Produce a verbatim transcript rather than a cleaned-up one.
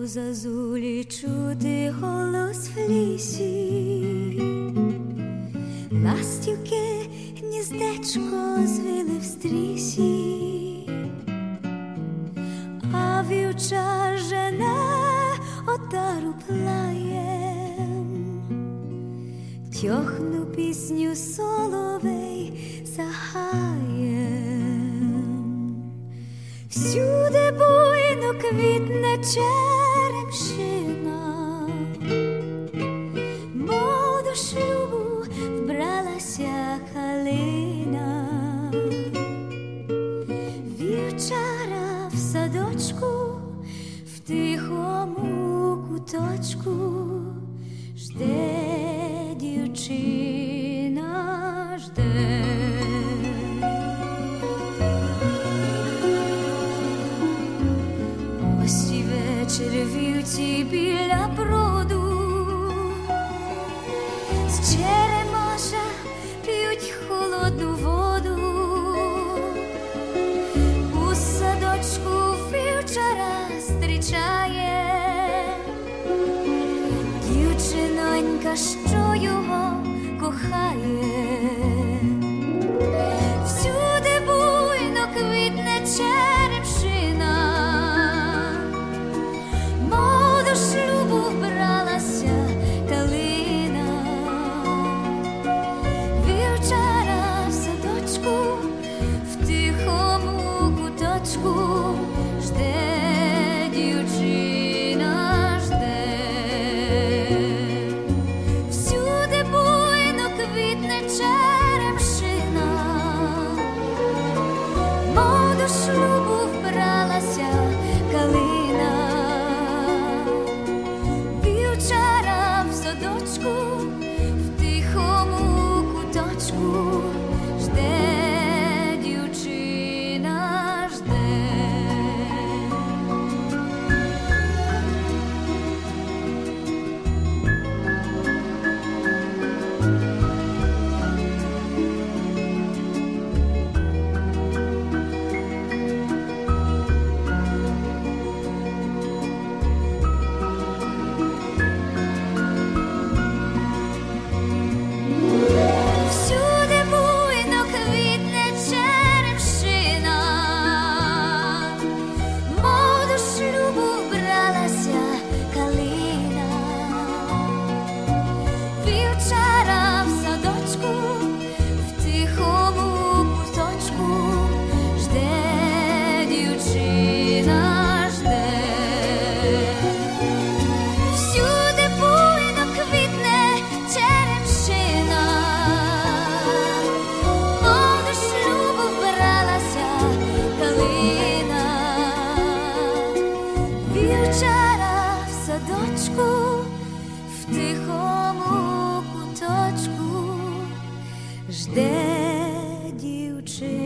зазулі чути голос в лісі, ластівки гніздечко звили в стрісі, а вівчар жене отару плаєм, тьохну пісню соловей за гаєм. Всюди буйно квітне черемшина, мов до шлюбу вбралася калина. Вівчара в садочку, в тихому куточку жде дівчина, жде. Ось і вечір вівці біля пруду, з черемоша п'ють холодну воду. У садочку вівчара зустрічає дівчинонька, що його кохає. Всюди буйно квітне черемшина, мов до шлюбу вбралася калина. Вівчара в садочку, в тихому куточку жде дівчина, жде. Всюди буйно квітне черемшина, мов до шлюбу вбралася калина. Вівчара в садочку, в тихому куточку жде дівчина, жде. Всюди буйно квітне черемшина, мов до шлюбу вбралася калина. Вівчара в садочку, в тихому куточку жде дівчина, жде. Всюди буйно квітне черемшина, мов до шлюбу вбралася калина. Вівчара в садочку, в тихому куточку жде дівчина.